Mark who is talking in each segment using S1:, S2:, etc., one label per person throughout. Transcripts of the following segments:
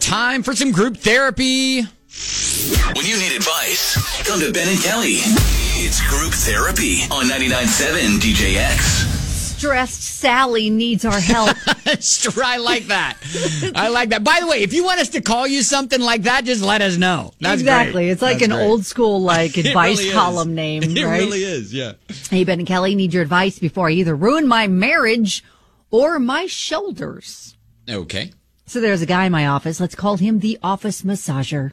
S1: Time for some group therapy.
S2: When you need advice, come to Ben and Kelly. It's group therapy on 99.7 DJX.
S3: Stressed Sally needs our help.
S1: I like that. I like that. By the way, if you want us to call you something like that, just let us know. That's
S3: exactly.
S1: Great.
S3: It's like
S1: That's
S3: an
S1: great.
S3: old school advice
S1: really
S3: column name,
S1: It
S3: right?
S1: really is, yeah.
S3: Hey, Ben and Kelly, need your advice before I either ruin my marriage or my shoulders.
S1: Okay.
S3: So there's a guy in my office. Let's call him the office massager.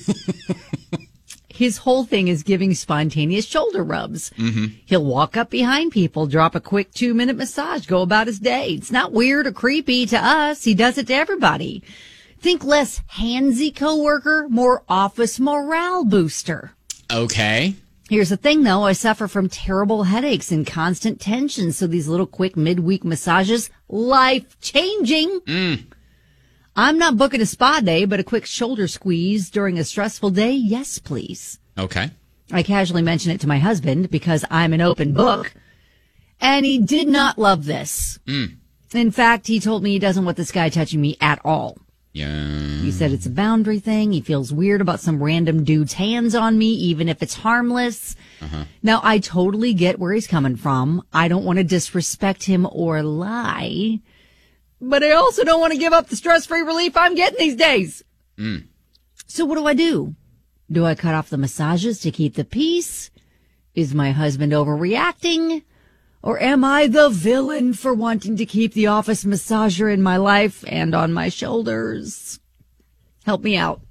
S3: His whole thing is giving spontaneous shoulder rubs. Mm-hmm. He'll walk up behind people, drop a quick 2-minute massage, go about his day. It's not weird or creepy to us. He does it to everybody. Think less handsy coworker, more office morale booster.
S1: Okay.
S3: Here's the thing, though. I suffer from terrible headaches and constant tension. So these little quick midweek massages, life-changing. I'm not booking a spa day, but a quick shoulder squeeze during a stressful day, yes, please.
S1: Okay.
S3: I casually mention it to my husband because I'm an open book, and he did not love this. In fact, he told me he doesn't want this guy touching me at all.
S1: Yeah.
S3: He said it's a boundary thing. He feels weird about some random dude's hands on me, even if it's harmless. Now, I totally get where he's coming from. I don't want to disrespect him or lie. But I also don't want to give up the stress-free relief I'm getting these days. So what do? Do I cut off the massages to keep the peace? Is my husband overreacting? Or am I the villain for wanting to keep the office massager in my life and on my shoulders? Help me out.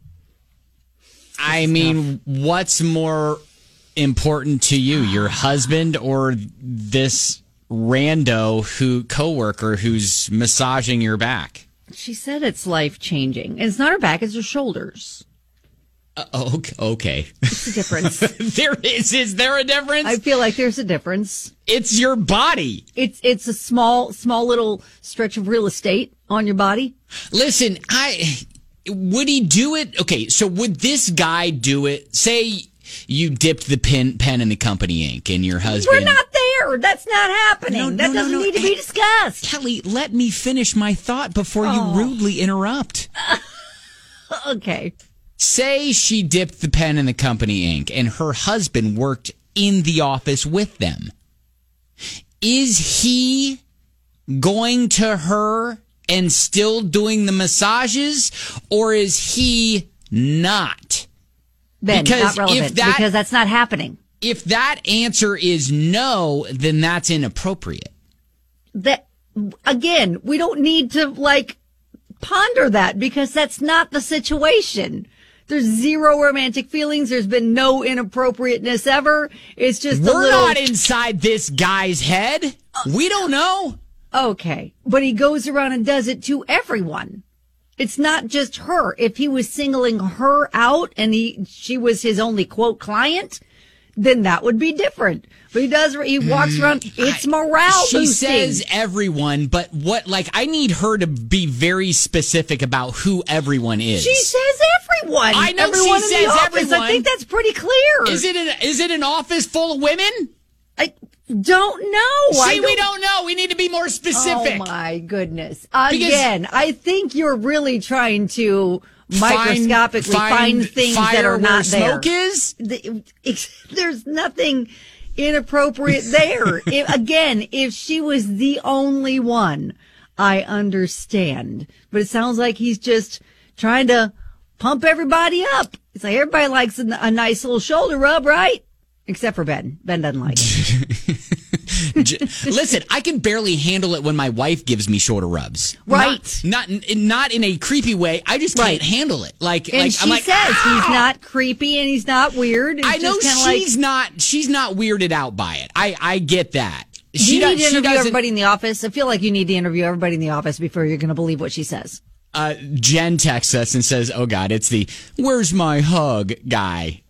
S1: I mean, what's more important to you, your husband or this coworker who's massaging your back?
S3: She said it's life-changing. And it's not her back, it's her shoulders.
S1: Okay.
S3: It's a difference.
S1: Is there a difference?
S3: I feel like there's a difference.
S1: It's your body.
S3: It's a small little stretch of real estate on your body.
S1: Listen, would he do it? Okay, so would this guy do it? Say you dipped the pen in the company ink and your husband...
S3: We're not there. That's not happening. That doesn't need to be discussed.
S1: Kelly, let me finish my thought before you rudely interrupt.
S3: Okay.
S1: Say she dipped the pen in the company ink and her husband worked in the office with them. Is he going to her and still doing the massages, or is he not?
S3: Ben, not relevant, because that's not happening.
S1: If that answer is no, then that's inappropriate.
S3: That, again, we don't need to, ponder that, because that's not the situation. There's zero romantic feelings. There's been no inappropriateness ever. It's just
S1: We're not inside this guy's head. We don't know.
S3: Okay. But he goes around and does it to everyone. It's not just her. If he was singling her out and she was his only, quote, client, then that would be different. But he walks around, it's morale boosting.
S1: She says everyone, but I need her to be very specific about who everyone is.
S3: She says everyone.
S1: I know
S3: everyone
S1: she says everyone.
S3: I think that's pretty clear.
S1: Is it an office full of women?
S3: I don't know.
S1: See, we don't know. We need to be more specific.
S3: Oh, my goodness. Again, I think you're really trying to microscopically find things that are not there.
S1: Smoke is?
S3: There's nothing inappropriate there. If she was the only one, I understand. But it sounds like he's just trying to pump everybody up. It's like everybody likes a nice little shoulder rub, right? Except for Ben. Ben doesn't like it.
S1: Listen, I can barely handle it when my wife gives me shoulder rubs.
S3: Right.
S1: Not in a creepy way. I just can't handle it.
S3: She says he's not creepy and he's not weird.
S1: I know she's not weirded out by it. I get that.
S3: You need to interview everybody in the office. I feel like you need to interview everybody in the office before you're going to believe what she says.
S1: Jen texts us and says, "Oh God, it's the where's my hug guy."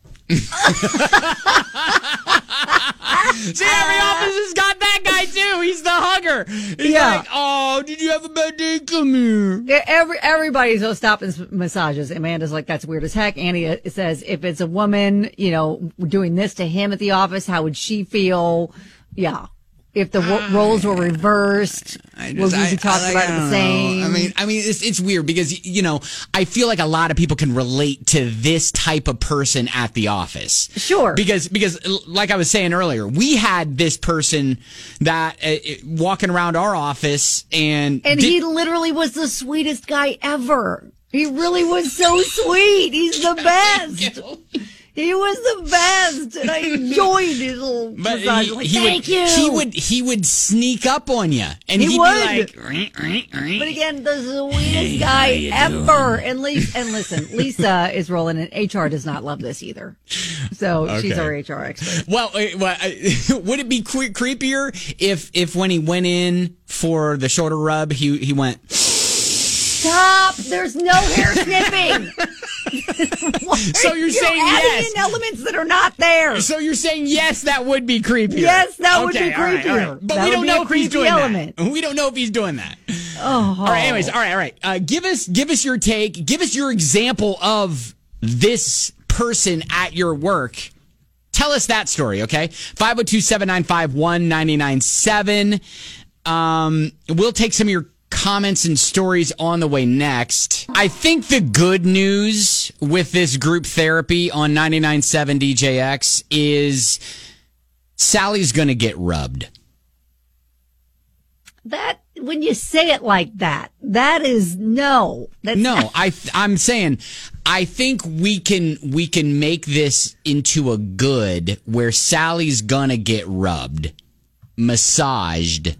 S1: See, every office has got that guy too. He's the hugger. He's like, "Oh, did you have a bad day? Come here."
S3: Yeah, everybody's so stopping massages. Amanda's like, "That's weird as heck." Annie says, "If it's a woman, doing this to him at the office, how would she feel?" Yeah, if the roles were reversed, would we be talking about the same?
S1: I mean, it's weird because, you know, I feel like a lot of people can relate to this type of person at the office.
S3: Sure.
S1: Because like I was saying earlier, we had this person that walking around our office and
S3: he literally was the sweetest guy ever. He really was so sweet. He's the best. He was the best, and I enjoyed his little massage. Thank you.
S1: He would sneak up on you, and he'd
S3: would.
S1: be like,
S3: But again, the sweetest guy ever. And listen, Lisa is rolling, and HR does not love this either. So she's our HR expert.
S1: Well, would it be creepier if when he went in for the shoulder rub, he went,
S3: stop! There's no hair snipping.
S1: So you're saying yes?
S3: Adding in elements that are not there.
S1: So you're saying yes? That would be creepier.
S3: Yes, that would be creepier.
S1: All right. But we don't know if he's doing that. We don't know if he's doing that.
S3: Oh.
S1: All right. Anyways, all right. Give us your take. Give us your example of this person at your work. Tell us that story, okay? 502-795-1997. We'll take some of your comments and stories on the way next. I think the good news with this group therapy on 99.7 DJX is Sally's going to get rubbed.
S3: That, when you say it like that, that is no.
S1: I'm saying I think we can make this into a good where Sally's going to get rubbed, massaged,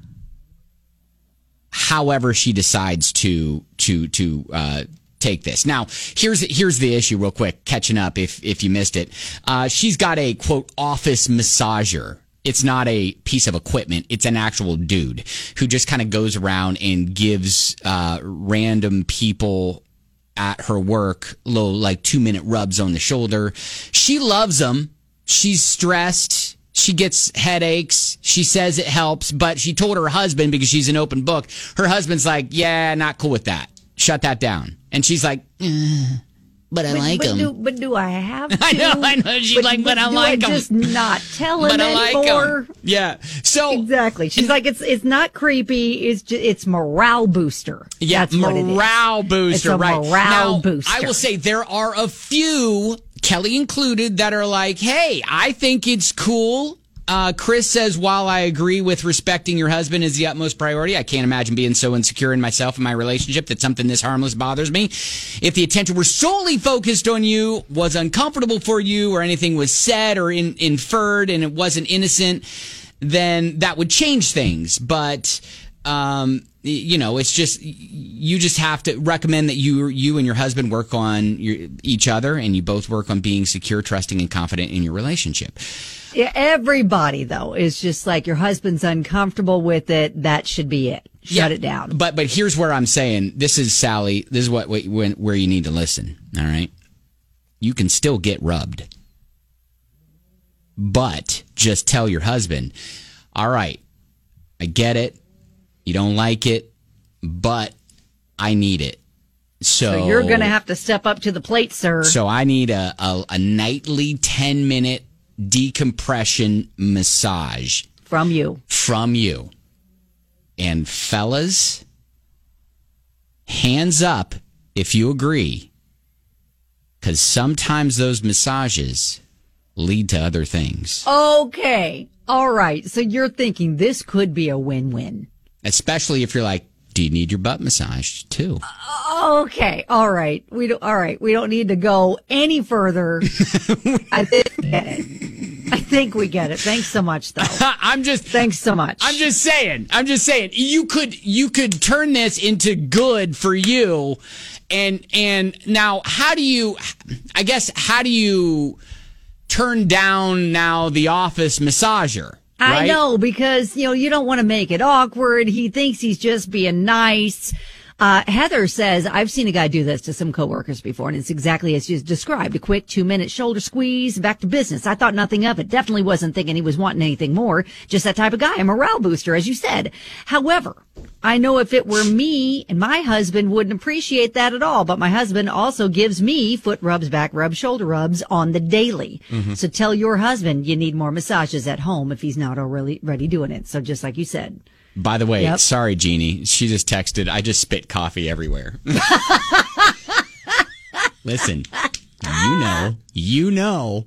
S1: however she decides to take this. Now, here's the issue real quick, catching up if you missed it. She's got a, quote, office massager. It's not a piece of equipment. It's an actual dude who just kind of goes around and gives random people at her work little, like, 2-minute rubs on the shoulder. She loves them. She's stressed. She gets headaches. She says it helps, but she told her husband, because she's an open book, her husband's like, yeah, not cool with that. Shut that down. And she's like, but I like him.
S3: But do I have to?
S1: I know. She's like, but I like him.
S3: Just not tell him anymore.
S1: Yeah. So
S3: exactly. She's like, it's not creepy. It's morale booster.
S1: Yeah,
S3: that's
S1: morale booster.
S3: It's a
S1: right.
S3: Morale booster.
S1: I will say there are a few, Kelly included, that are like, hey, I think it's cool. Chris says, while I agree with respecting your husband is the utmost priority, I can't imagine being so insecure in myself and my relationship that something this harmless bothers me. If the attention were solely focused on you, was uncomfortable for you, or anything was said or inferred and it wasn't innocent, then that would change things. But, it's just, you just have to recommend that you and your husband work on each other, and you both work on being secure, trusting, and confident in your relationship.
S3: Yeah, everybody, though, is just like, your husband's uncomfortable with it. That should be it. Shut it down.
S1: But here's where I'm saying, this is Sally. This is where you need to listen. All right. You can still get rubbed, but just tell your husband, all right, I get it. You don't like it, but I need it. So
S3: you're going to have to step up to the plate, sir.
S1: So I need a nightly 10-minute decompression massage
S3: from you.
S1: And fellas, hands up if you agree, because sometimes those massages lead to other things.
S3: Okay. All right. So you're thinking this could be a win-win.
S1: Especially if you're like, do you need your butt massaged too?
S3: Okay. All right. We don't need to go any further. I think we get it. Thanks so much, though. Thanks so much.
S1: I'm just saying. You could turn this into good for you. And now, how do you turn down now the office massager? Right?
S3: I know, because, you don't want to make it awkward. He thinks he's just being nice. Heather says, I've seen a guy do this to some coworkers before, and it's exactly as you described. A quick 2-minute shoulder squeeze, back to business. I thought nothing of it. Definitely wasn't thinking he was wanting anything more. Just that type of guy, a morale booster, as you said. However, I know if it were me and my husband wouldn't appreciate that at all, but my husband also gives me foot rubs, back rubs, shoulder rubs on the daily. So tell your husband you need more massages at home if he's not already doing it. So just like you said.
S1: By the way, sorry, Jeannie. She just texted, I just spit coffee everywhere. Listen, you know.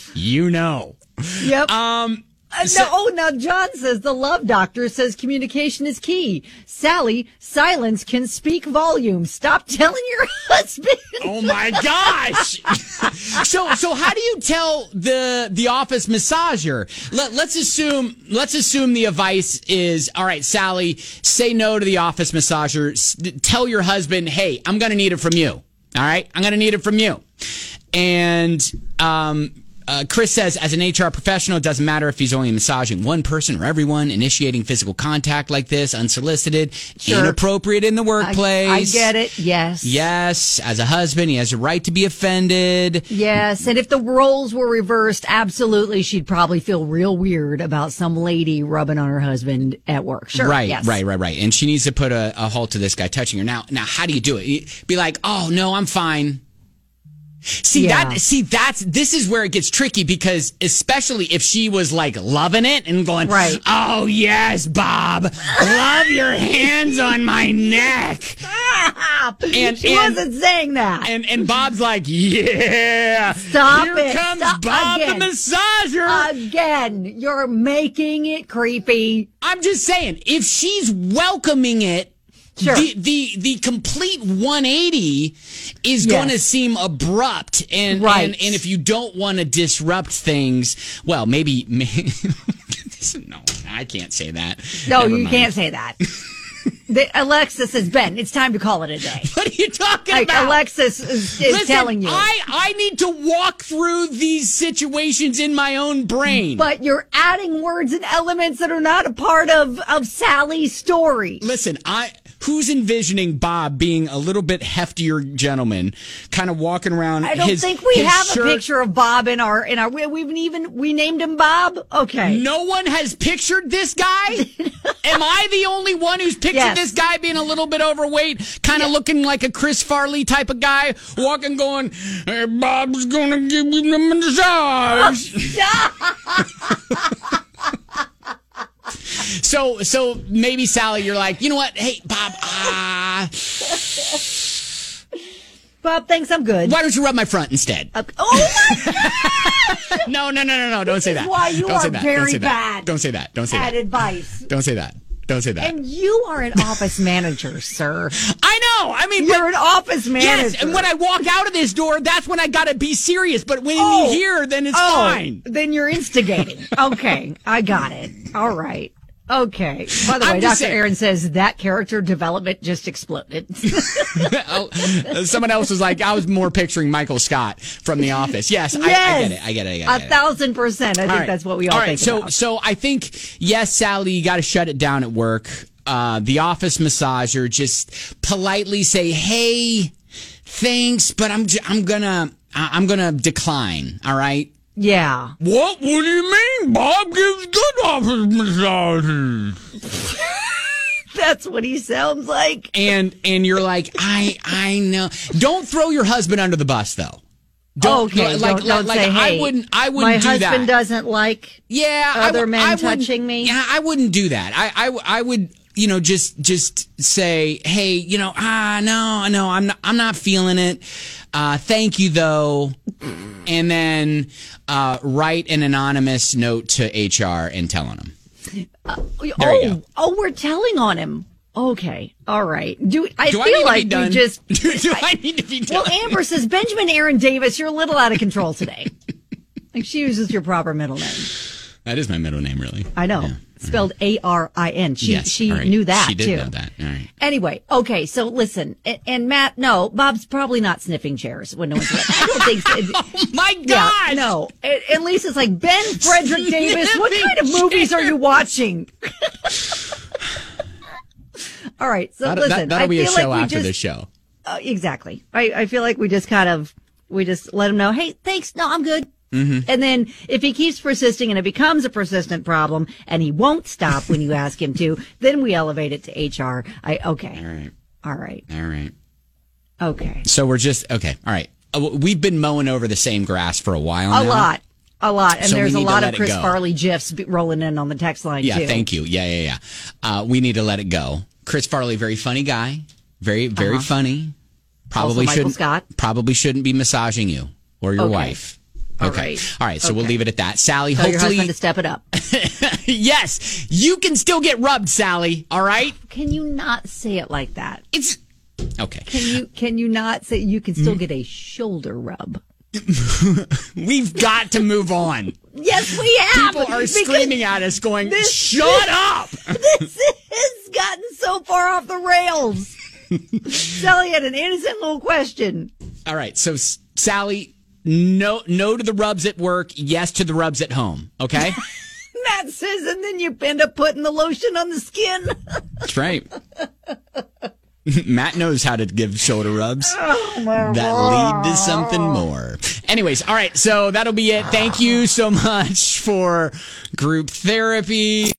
S3: Yep. Now John says the love doctor says communication is key. Sally, silence can speak volumes. Stop telling your husband.
S1: Oh my gosh. So how do you tell the office massager? Let's assume the advice is, all right, Sally, say no to the office massager. Tell your husband, hey, I'm going to need it from you. All right. I'm going to need it from you. And, Chris says, as an HR professional, it doesn't matter if he's only massaging one person or everyone. Initiating physical contact like this, unsolicited, inappropriate in the workplace.
S3: I get it. Yes.
S1: Yes. As a husband, he has a right to be offended.
S3: Yes. And if the roles were reversed, absolutely, she'd probably feel real weird about some lady rubbing on her husband at work. Sure.
S1: Right.
S3: Yes.
S1: Right. And she needs to put a halt to this guy touching her. Now, how do you do it? Be like, oh, no, I'm fine. This is where it gets tricky, because especially if she was like loving it and going,
S3: right.
S1: Oh yes, Bob, love your hands on my neck.
S3: Stop. She wasn't saying that.
S1: And Bob's like, yeah.
S3: Stop
S1: Here
S3: it.
S1: comes
S3: Stop.
S1: Bob
S3: Again.
S1: the massager.
S3: Again, you're making it creepy.
S1: I'm just saying, if she's welcoming it,
S3: sure.
S1: The complete 180 is going to seem abrupt, and if you don't want to disrupt things, well, maybe no, I can't say that.
S3: No, you can't say that. Alexis says, Ben, it's time to call it a day.
S1: What are you talking about?
S3: Alexis is telling you.
S1: I need to walk through these situations in my own brain.
S3: But you're adding words and elements that are not a part of Sally's story.
S1: Listen, who's envisioning Bob being a little bit heftier gentleman, kind of walking around?
S3: I don't think we have a picture of Bob in our. We named him Bob. Okay.
S1: No one has pictured this guy. Am I the only one who's pictured this guy being a little bit overweight, kind of looking like a Chris Farley type of guy, walking, going, "Hey, Bob's gonna give you the massage." So maybe, Sally, you're like, you know what? Hey, Bob,
S3: Bob thinks I'm good.
S1: Why don't you rub my front instead?
S3: Oh my God!
S1: No, don't say that.
S3: Why you are very bad.
S1: Don't say that.
S3: Bad advice.
S1: Don't say that.
S3: And you are an office manager, sir.
S1: I know. I mean,
S3: you're an office manager.
S1: Yes, and when I walk out of this door, that's when I got to be serious. But when you're here, then it's fine.
S3: Then you're instigating. Okay, I got it. All right. Okay. By the way, Dr. Aaron says that character development just exploded.
S1: Someone else was like, I was more picturing Michael Scott from The Office. Yes. I get it.
S3: 1,000%. I think that's what we all think about.
S1: So I think, yes, Sally, you got to shut it down at work. The office massager, just politely say, hey, thanks, but I'm gonna decline. All right.
S3: Yeah.
S1: What do you mean? Bob gives good office massages.
S3: That's what he sounds like.
S1: And you're like, I know. Don't throw your husband under the bus, though.
S3: Don't say, hey,
S1: I wouldn't
S3: my
S1: do that.
S3: My husband doesn't like other men touching me.
S1: Yeah, I wouldn't do that. I would, just say, hey, no, I'm not feeling it. Thank you, though. And then write an anonymous note to HR and tell on him. There you go.
S3: Oh, we're telling on him. Okay. All right. Do I feel like we just...
S1: Do I need to be done?
S3: Well, Amber says, Benjamin Aaron Davis, you're a little out of control today. Like, she uses your proper middle name.
S1: That is my middle name, really.
S3: I know. Yeah. Spelled Arin. She knew that, too.
S1: She did know that. All right.
S3: Anyway, okay, so listen. And Matt, no, Bob's probably not sniffing chairs when no one's looking. I don't think so.
S1: Oh, my God!
S3: Yeah, no. At least it's like, Ben Frederick Davis, what kind of movies are you watching? All right. So listen,
S1: that'll be a
S3: feel
S1: show
S3: like
S1: after the show.
S3: Exactly. I feel like we just let him know, hey, thanks. No, I'm good. Mm-hmm. And then if he keeps persisting and it becomes a persistent problem and he won't stop when you ask him to, then we elevate it to HR. Okay. All right. Okay.
S1: So we're just, okay. All right. We've been mowing over the same grass for a while now.
S3: A lot. And
S1: So
S3: there's a lot of Chris
S1: go.
S3: Farley GIFs rolling in on the text line,
S1: Yeah,
S3: too.
S1: thank you. Yeah. We need to let it go. Chris Farley, very funny guy. Very, very funny.
S3: Also Michael Scott.
S1: Probably shouldn't be massaging you or your
S3: Okay.
S1: wife.
S3: All
S1: Okay.
S3: right.
S1: All right. So we'll
S3: Okay.
S1: leave it at that. Sally,
S3: Tell your
S1: hopefully.
S3: husband to step it up.
S1: Yes. You can still get rubbed, Sally. All right.
S3: Can you not say it like that?
S1: It's okay.
S3: Can you not say you can still get a shoulder rub?
S1: We've got to move on.
S3: Yes, we have.
S1: People are
S3: because
S1: screaming at us going, shut up.
S3: This has gotten so far off the rails. Sally had an innocent little question.
S1: All right. So, Sally, no to the rubs at work. Yes to the rubs at home. Okay.
S3: Matt says, and then you end up putting the lotion on the skin.
S1: That's right. Matt knows how to give shoulder rubs that lead to something more. Anyways, all right. So that'll be it. Thank you so much for group therapy.